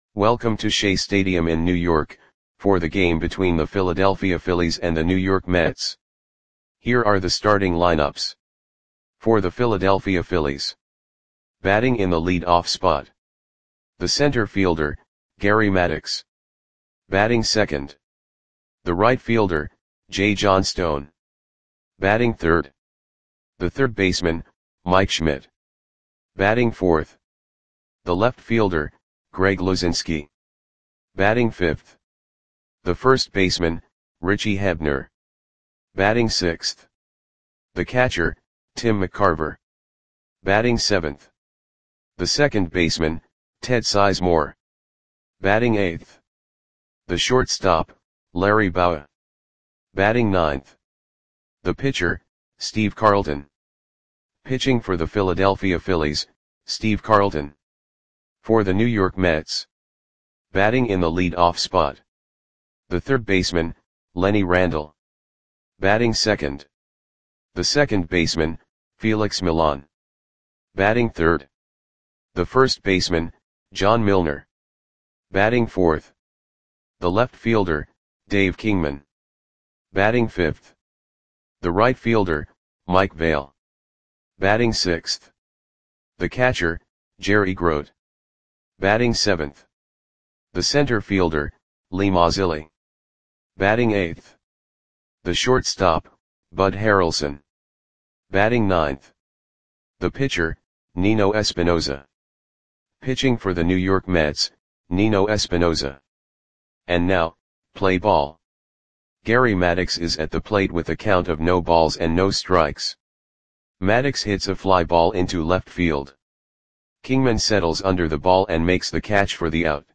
Welcome to Shea Stadium in New York, for the game between the Philadelphia Phillies and the New York Mets. Here are the starting lineups. For the Philadelphia Phillies. Batting in the lead-off spot. The center fielder, Gary Maddox. Batting second. The right fielder, Jay Johnstone. Batting third. The third baseman, Mike Schmidt. Batting fourth. The left fielder, Greg Luzinski. Batting fifth. The first baseman, Richie Hebner. Batting sixth. The catcher, Tim McCarver. Batting seventh. The second baseman, Ted Sizemore. Batting eighth. The shortstop, Larry Bowa. Batting ninth. The pitcher, Steve Carlton. Pitching for the Philadelphia Phillies, Steve Carlton. For the New York Mets. Batting in the lead-off spot. The third baseman, Lenny Randle. Batting second. The second baseman, Felix Millan. Batting third. The first baseman, John Milner. Batting fourth. The left fielder, Dave Kingman. Batting fifth. The right fielder, Mike Vail. Batting sixth. The catcher, Jerry Grote. Batting seventh. The center fielder, Lee Mazzilli. Batting eighth. The shortstop, Bud Harrelson. Batting ninth. The pitcher, Nino Espinosa. Pitching for the New York Mets, Nino Espinosa. And now, play ball. Gary Maddox is at the plate with a count of no balls and no strikes. Maddox hits a fly ball into left field. Kingman settles under the ball and makes the catch for the out.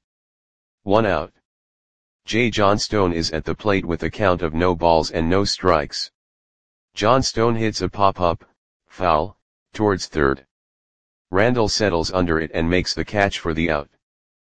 1 out. Jay Johnstone is at the plate with a count of no balls and no strikes. Johnstone hits a pop-up, foul, towards third. Randle settles under it and makes the catch for the out.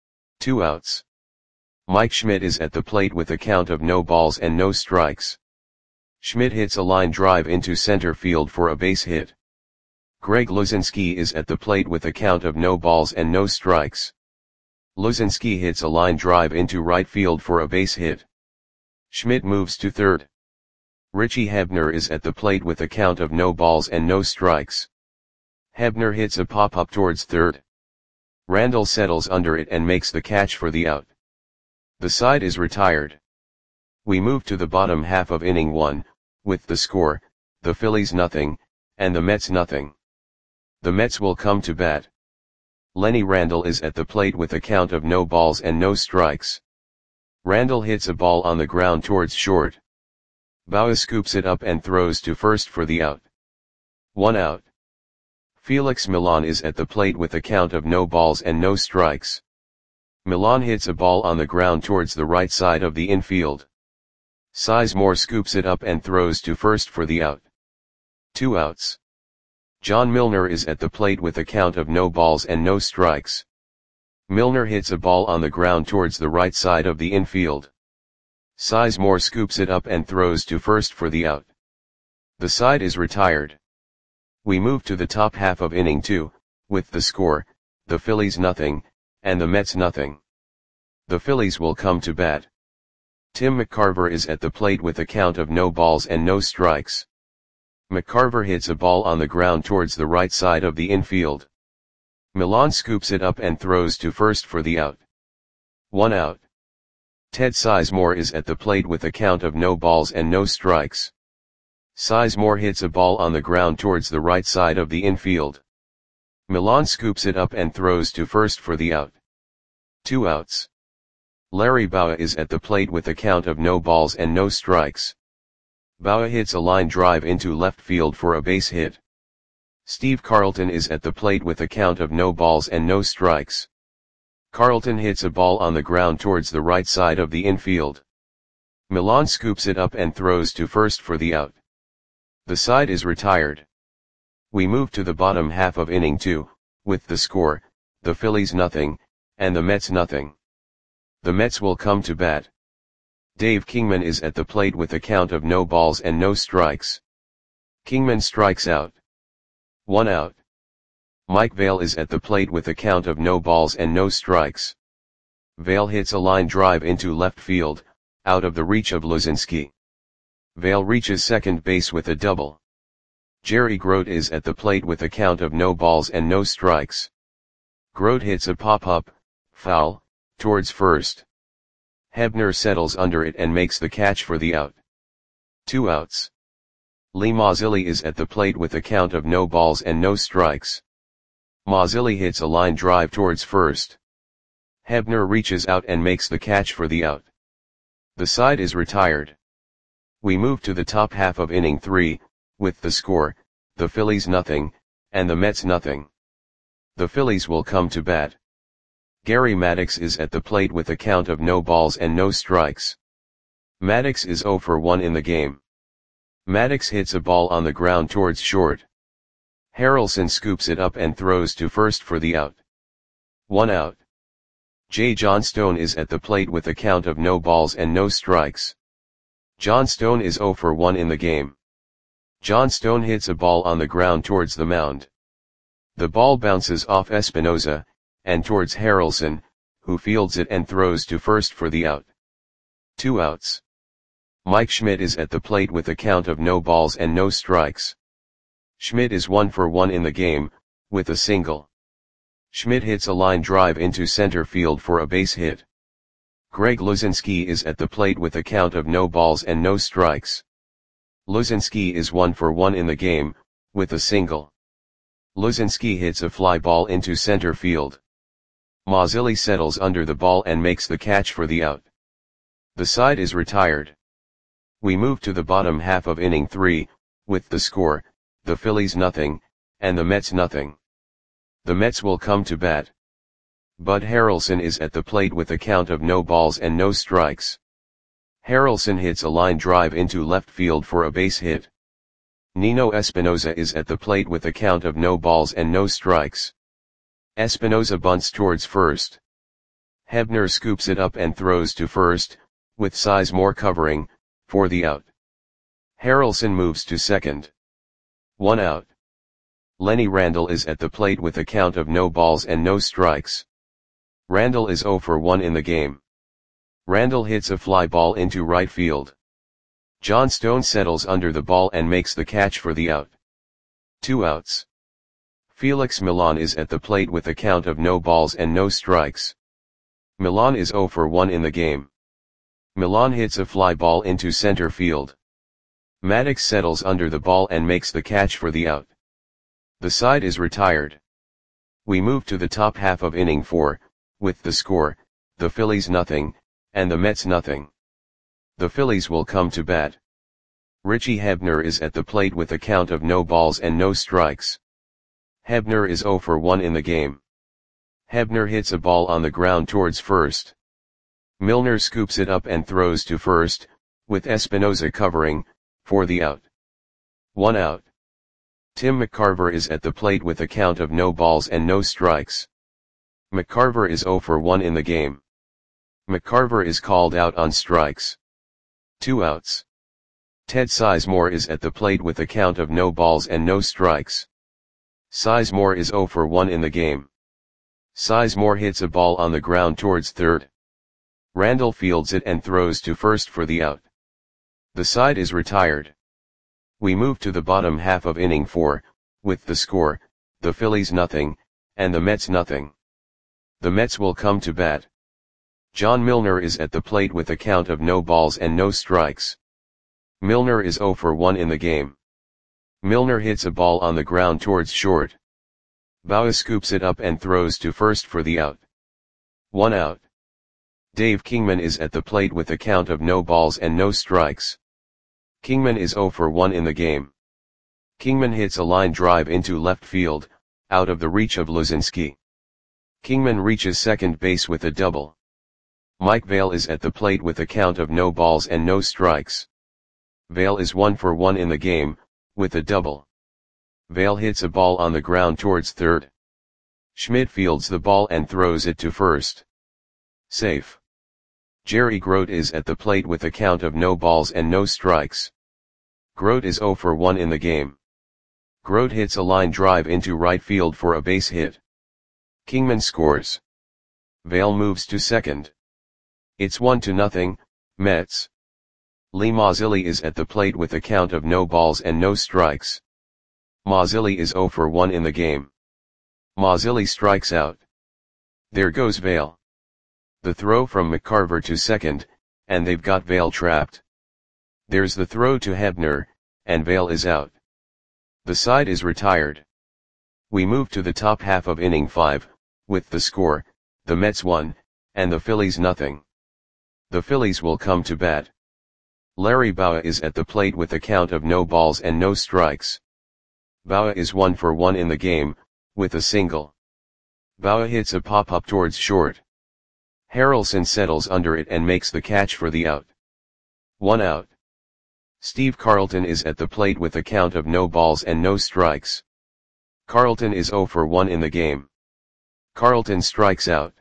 2 outs. Mike Schmidt is at the plate with a count of no balls and no strikes. Schmidt hits a line drive into center field for a base hit. Greg Luzinski is at the plate with a count of no balls and no strikes. Luzinski hits a line drive into right field for a base hit. Schmidt moves to third. Richie Hebner is at the plate with a count of no balls and no strikes. Hebner hits a pop-up towards third. Randle settles under it and makes the catch for the out. The side is retired. We move to the bottom half of inning 1, with the score, the Phillies nothing, and the Mets nothing. The Mets will come to bat. Lenny Randle is at the plate with a count of no balls and no strikes. Randle hits a ball on the ground towards short. Bowa scoops it up and throws to first for the out. 1 out. Felix Millan is at the plate with a count of no balls and no strikes. Millan hits a ball on the ground towards the right side of the infield. Sizemore scoops it up and throws to first for the out. 2 outs. John Milner is at the plate with a count of no balls and no strikes. Milner hits a ball on the ground towards the right side of the infield. Sizemore scoops it up and throws to first for the out. The side is retired. We move to the top half of inning 2, with the score, the Phillies nothing, and the Mets nothing. The Phillies will come to bat. Tim McCarver is at the plate with a count of no balls and no strikes. McCarver hits a ball on the ground towards the right side of the infield. Millan scoops it up and throws to first for the out. 1 out. Ted Sizemore is at the plate with a count of no balls and no strikes. Sizemore hits a ball on the ground towards the right side of the infield. Millan scoops it up and throws to first for the out. 2 outs. Larry Bowa is at the plate with a count of no balls and no strikes. Bowa hits a line drive into left field for a base hit. Steve Carlton is at the plate with a count of no balls and no strikes. Carlton hits a ball on the ground towards the right side of the infield. Millan scoops it up and throws to first for the out. The side is retired. We move to the bottom half of inning 2, with the score, the Phillies nothing, and the Mets nothing. The Mets will come to bat. Dave Kingman is at the plate with a count of no balls and no strikes. Kingman strikes out. 1 out. Mike Vail is at the plate with a count of no balls and no strikes. Vail hits a line drive into left field, out of the reach of Luzinski. Vail reaches second base with a double. Jerry Grote is at the plate with a count of no balls and no strikes. Grote hits a pop-up, foul, towards first. Hebner settles under it and makes the catch for the out. 2 outs. Lee Mazzilli is at the plate with a count of no balls and no strikes. Mazzilli hits a line drive towards first. Hebner reaches out and makes the catch for the out. The side is retired. We move to the top half of inning 3, with the score, the Phillies nothing, and the Mets nothing. The Phillies will come to bat. Gary Maddox is at the plate with a count of no balls and no strikes. Maddox is 0 for 1 in the game. Maddox hits a ball on the ground towards short. Harrelson scoops it up and throws to first for the out. 1 out. J. Johnstone is at the plate with a count of no balls and no strikes. Johnstone is 0 for 1 in the game. Johnstone hits a ball on the ground towards the mound. The ball bounces off Espinoza, and towards Harrelson, who fields it and throws to first for the out. 2 outs. Mike Schmidt is at the plate with a count of no balls and no strikes. Schmidt is 1 for 1 in the game, with a single. Schmidt hits a line drive into center field for a base hit. Greg Luzinski is at the plate with a count of no balls and no strikes. Luzinski is 1 for 1 in the game, with a single. Luzinski hits a fly ball into center field. Mazzilli settles under the ball and makes the catch for the out. The side is retired. We move to the bottom half of inning 3, with the score, the Phillies nothing, and the Mets nothing. The Mets will come to bat. Bud Harrelson is at the plate with a count of no balls and no strikes. Harrelson hits a line drive into left field for a base hit. Nino Espinoza is at the plate with a count of no balls and no strikes. Espinoza bunts towards first. Hebner scoops it up and throws to first, with Sizemore covering, for the out. Harrelson moves to second. 1 out. Lenny Randle is at the plate with a count of no balls and no strikes. Randle is 0 for 1 in the game. Randle hits a fly ball into right field. Johnstone settles under the ball and makes the catch for the out. 2 outs. Felix Millan is at the plate with a count of no balls and no strikes. Millan is 0 for 1 in the game. Millan hits a fly ball into center field. Maddox settles under the ball and makes the catch for the out. The side is retired. We move to the top half of inning 4, with the score, the Phillies nothing, and the Mets nothing. The Phillies will come to bat. Richie Hebner is at the plate with a count of no balls and no strikes. Hebner is 0 for 1 in the game. Hebner hits a ball on the ground towards first. Milner scoops it up and throws to first, with Espinoza covering, for the out. 1 out. Tim McCarver is at the plate with a count of no balls and no strikes. McCarver is 0 for 1 in the game. McCarver is called out on strikes. 2 outs. Ted Sizemore is at the plate with a count of no balls and no strikes. Sizemore is 0 for 1 in the game. Sizemore hits a ball on the ground towards third. Randle fields it and throws to first for the out. The side is retired. We move to the bottom half of inning 4, with the score, the Phillies nothing, and the Mets nothing. The Mets will come to bat. John Milner is at the plate with a count of no balls and no strikes. Milner is 0 for 1 in the game. Milner hits a ball on the ground towards short. Bauer scoops it up and throws to first for the out. 1 out. Dave Kingman is at the plate with a count of no balls and no strikes. Kingman is 0 for 1 in the game. Kingman hits a line drive into left field, out of the reach of Luzinski. Kingman reaches second base with a double. Mike Vail is at the plate with a count of no balls and no strikes. Vail is 1 for 1 in the game, with a double. Vail hits a ball on the ground towards third. Schmidt fields the ball and throws it to first. Safe. Jerry Grote is at the plate with a count of no balls and no strikes. Grote is 0 for 1 in the game. Grote hits a line drive into right field for a base hit. Kingman scores. Vail moves to second. It's 1-0, Mets. Lee Mazzilli is at the plate with a count of no balls and no strikes. Mazzilli is 0 for 1 in the game. Mazzilli strikes out. There goes Vail. The throw from McCarver to second, and they've got Vail trapped. There's the throw to Hebner, and Vail is out. The side is retired. We move to the top half of inning 5, with the score, the Mets 1, and the Phillies nothing. The Phillies will come to bat. Larry Bowa is at the plate with a count of no balls and no strikes. Bowa is 1 for 1 in the game, with a single. Bowa hits a pop-up towards short. Harrelson settles under it and makes the catch for the out. 1 out. Steve Carlton is at the plate with a count of no balls and no strikes. Carlton is 0 for 1 in the game. Carlton strikes out.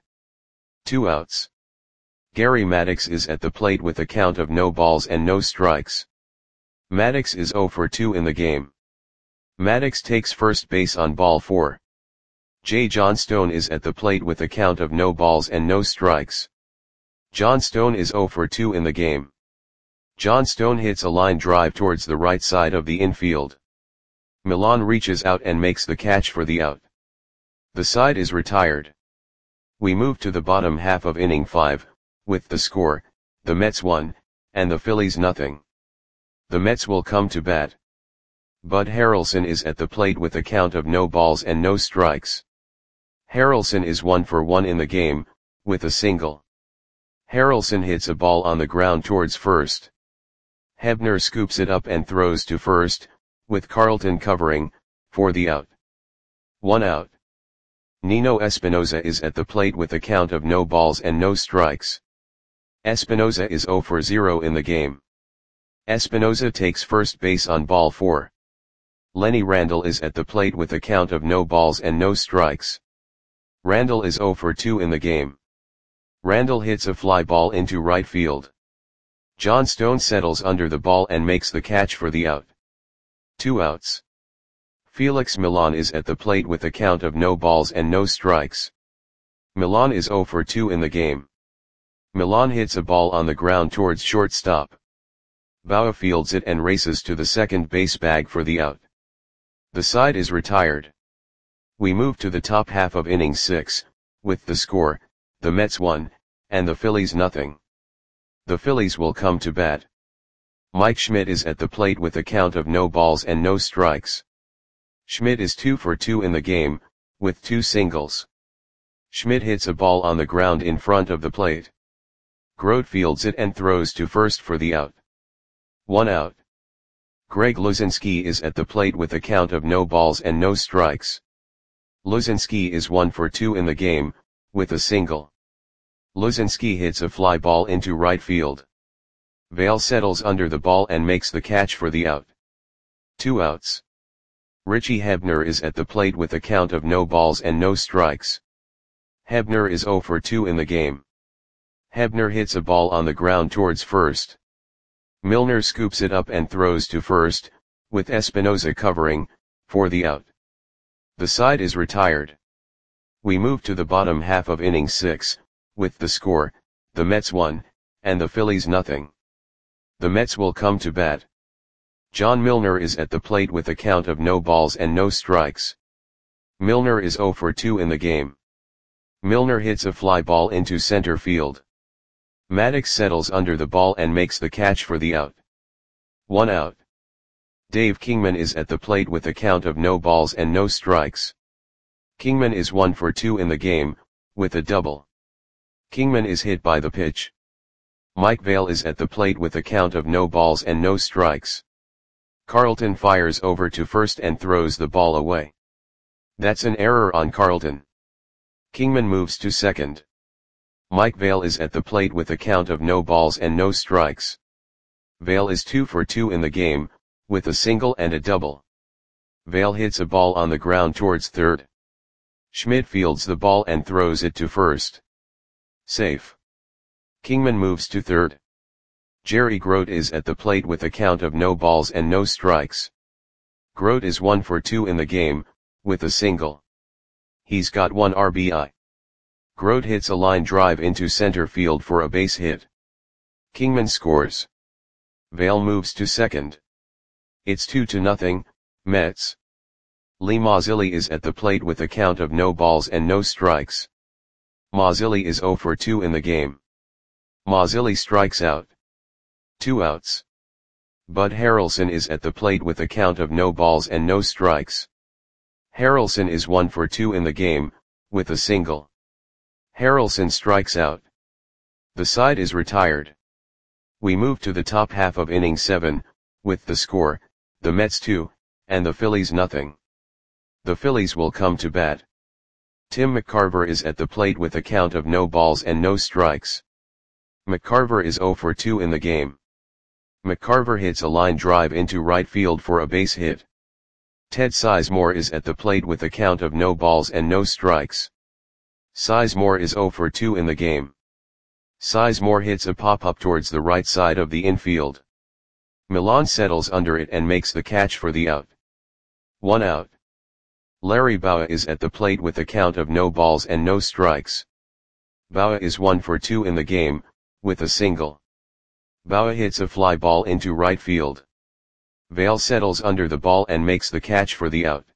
2 outs. Gary Maddox is at the plate with a count of no balls and no strikes. Maddox is 0 for 2 in the game. Maddox takes first base on ball 4. Jay Johnstone is at the plate with a count of no balls and no strikes. Johnstone is 0 for 2 in the game. Johnstone hits a line drive towards the right side of the infield. Milan reaches out and makes the catch for the out. The side is retired. We move to the bottom half of inning 5, with the score, the Mets 1, and the Phillies nothing. The Mets will come to bat. Bud Harrelson is at the plate with a count of no balls and no strikes. Harrelson is 1 for 1 in the game, with a single. Harrelson hits a ball on the ground towards first. Hebner scoops it up and throws to first, with Carlton covering, for the out. 1 out. Nino Espinosa is at the plate with a count of no balls and no strikes. Espinosa is 0 for 0 in the game. Espinosa takes first base on ball 4. Lenny Randle is at the plate with a count of no balls and no strikes. Randle is 0 for 2 in the game. Randle hits a fly ball into right field. Johnstone settles under the ball and makes the catch for the out. 2 outs. Felix Milan is at the plate with a count of no balls and no strikes. Milan is 0 for 2 in the game. Milan hits a ball on the ground towards shortstop. Bowa fields it and races to the second base bag for the out. The side is retired. We move to the top half of inning 6, with the score, the Mets 1, and the Phillies nothing. The Phillies will come to bat. Mike Schmidt is at the plate with a count of no balls and no strikes. Schmidt is 2 for 2 in the game, with 2 singles. Schmidt hits a ball on the ground in front of the plate. Grote fields it and throws to first for the out. 1 out. Greg Luzinski is at the plate with a count of no balls and no strikes. Luzinski is 1 for 2 in the game, with a single. Luzinski hits a fly ball into right field. Vail settles under the ball and makes the catch for the out. 2 outs. Richie Hebner is at the plate with a count of no balls and no strikes. Hebner is 0 for 2 in the game. Hebner hits a ball on the ground towards first. Milner scoops it up and throws to first, with Espinosa covering, for the out. The side is retired. We move to the bottom half of inning 6, with the score, the Mets 1, and the Phillies nothing. The Mets will come to bat. John Milner is at the plate with a count of no balls and no strikes. Milner is 0 for 2 in the game. Milner hits a fly ball into center field. Maddox settles under the ball and makes the catch for the out. 1 out. Dave Kingman is at the plate with a count of no balls and no strikes. Kingman is 1 for 2 in the game, with a double. Kingman is hit by the pitch. Mike Vail is at the plate with a count of no balls and no strikes. Carlton fires over to first and throws the ball away. That's an error on Carlton. Kingman moves to second. Mike Vail is at the plate with a count of no balls and no strikes. Vail is 2 for 2 in the game, with a single and a double. Vail hits a ball on the ground towards third. Schmidt fields the ball and throws it to first. Safe. Kingman moves to third. Jerry Grote is at the plate with a count of no balls and no strikes. Grote is 1 for 2 in the game, with a single. He's got 1 RBI. Grote hits a line drive into center field for a base hit. Kingman scores. Vail moves to second. It's 2-0, Mets. Lee Mazzilli is at the plate with a count of no balls and no strikes. Mazzilli is 0 for 2 in the game. Mazzilli strikes out. 2 outs. Bud Harrelson is at the plate with a count of no balls and no strikes. Harrelson is 1 for 2 in the game, with a single. Harrelson strikes out. The side is retired. We move to the top half of inning 7, with the score, the Mets 2, and the Phillies nothing. The Phillies will come to bat. Tim McCarver is at the plate with a count of no balls and no strikes. McCarver is 0 for 2 in the game. McCarver hits a line drive into right field for a base hit. Ted Sizemore is at the plate with a count of no balls and no strikes. Sizemore is 0 for 2 in the game. Sizemore hits a pop-up towards the right side of the infield. Millan settles under it and makes the catch for the out. 1 out. Larry Bowa is at the plate with a count of no balls and no strikes. Bowa is 1 for 2 in the game, with a single. Bowa hits a fly ball into right field. Vail settles under the ball and makes the catch for the out.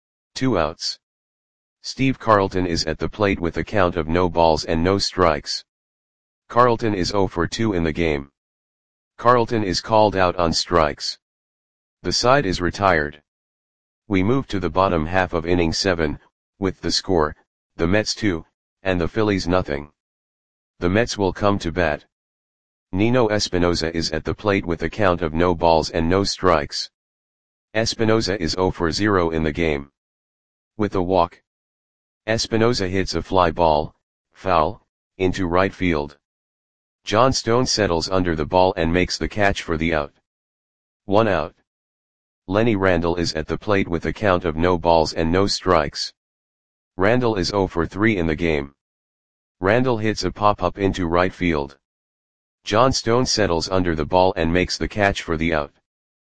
2 outs. Steve Carlton is at the plate with a count of no balls and no strikes. Carlton is 0 for 2 in the game. Carlton is called out on strikes. The side is retired. We move to the bottom half of inning 7, with the score, the Mets 2, and the Phillies nothing. The Mets will come to bat. Nino Espinosa is at the plate with a count of no balls and no strikes. Espinosa is 0 for 0 in the game. With a walk. Espinosa hits a fly ball, foul, into right field. John Stone settles under the ball and makes the catch for the out. 1 out. Lenny Randle is at the plate with a count of no balls and no strikes. Randle is 0 for 3 in the game. Randle hits a pop-up into right field. John Stone settles under the ball and makes the catch for the out.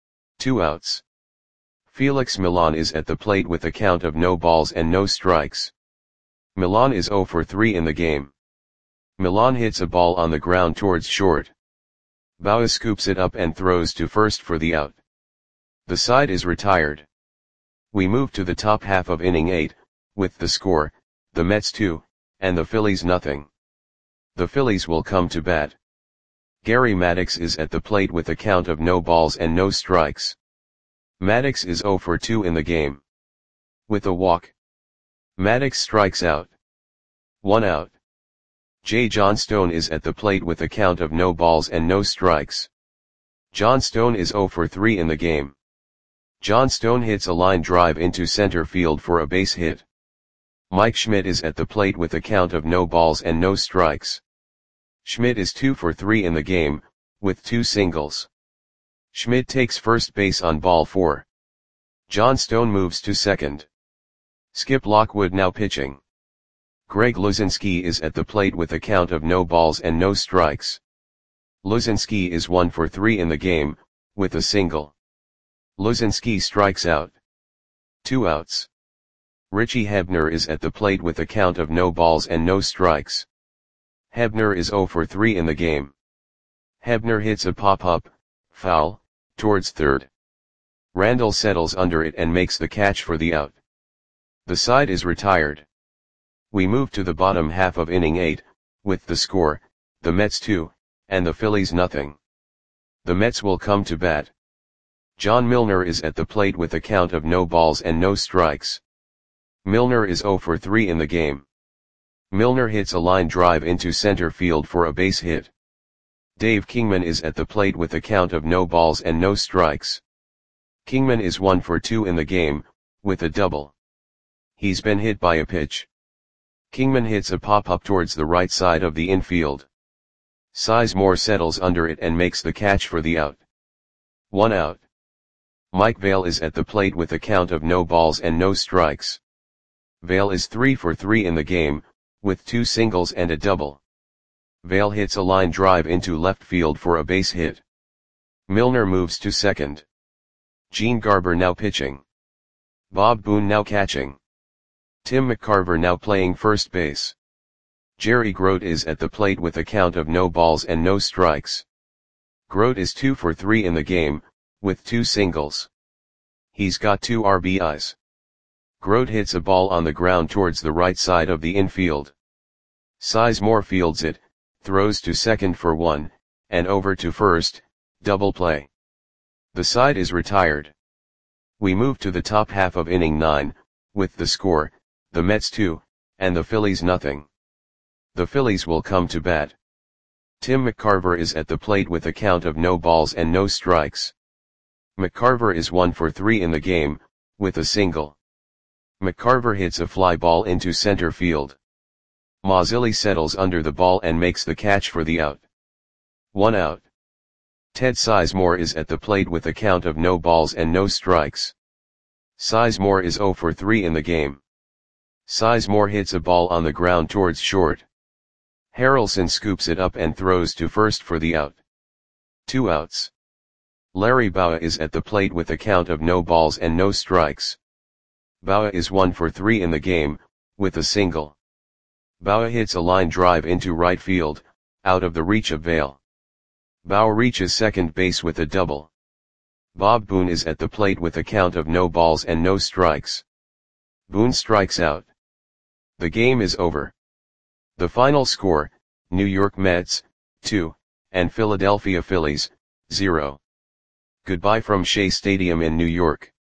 2 outs. Felix Millan is at the plate with a count of no balls and no strikes. Millan is 0 for 3 in the game. Millan hits a ball on the ground towards short. Bowa scoops it up and throws to first for the out. The side is retired. We move to the top half of inning 8, with the score, the Mets 2, and the Phillies nothing. The Phillies will come to bat. Gary Maddox is at the plate with a count of no balls and no strikes. Maddox is 0 for 2 in the game. With a walk. Maddox strikes out. 1 out. J. John Stone is at the plate with a count of no balls and no strikes. John Stone is 0 for 3 in the game. John Stone hits a line drive into center field for a base hit. Mike Schmidt is at the plate with a count of no balls and no strikes. Schmidt is 2 for 3 in the game, with 2 singles. Schmidt takes first base on ball 4. John Stone moves to second. Skip Lockwood now pitching. Greg Luzinski is at the plate with a count of no balls and no strikes. Luzinski is 1 for 3 in the game, with a single. Luzinski strikes out. 2 outs. Richie Hebner is at the plate with a count of no balls and no strikes. Hebner is 0 for 3 in the game. Hebner hits a pop-up, foul, towards third. Randle settles under it and makes the catch for the out. The side is retired. We move to the bottom half of inning 8, with the score, the Mets 2, and the Phillies nothing. The Mets will come to bat. John Milner is at the plate with a count of no balls and no strikes. Milner is 0 for 3 in the game. Milner hits a line drive into center field for a base hit. Dave Kingman is at the plate with a count of no balls and no strikes. Kingman is 1 for 2 in the game, with a double. He's been hit by a pitch. Kingman hits a pop-up towards the right side of the infield. Sizemore settles under it and makes the catch for the out. 1 out. Mike Vail is at the plate with a count of no balls and no strikes. Vail is 3 for 3 in the game, with 2 singles and a double. Vail hits a line drive into left field for a base hit. Milner moves to second. Gene Garber now pitching. Bob Boone now catching. Tim McCarver now playing first base. Jerry Grote is at the plate with a count of no balls and no strikes. Grote is 2 for 3 in the game, with 2 singles. He's got 2 RBIs. Grote hits a ball on the ground towards the right side of the infield. Sizemore fields it, throws to second for 1, and over to first, double play. The side is retired. We move to the top half of inning 9, with the score, the Mets 2, and the Phillies nothing. The Phillies will come to bat. Tim McCarver is at the plate with a count of no balls and no strikes. McCarver is 1 for 3 in the game, with a single. McCarver hits a fly ball into center field. Mazzilli settles under the ball and makes the catch for the out. 1 out. Ted Sizemore is at the plate with a count of no balls and no strikes. Sizemore is 0 for 3 in the game. Sizemore hits a ball on the ground towards short. Harrelson scoops it up and throws to first for the out. 2 outs. Larry Bowa is at the plate with a count of no balls and no strikes. Bowa is 1 for 3 in the game, with a single. Bowa hits a line drive into right field, out of the reach of Vail. Bowa reaches second base with a double. Bob Boone is at the plate with a count of no balls and no strikes. Boone strikes out. The game is over. The final score, New York Mets, 2, and Philadelphia Phillies, 0. Goodbye from Shea Stadium in New York.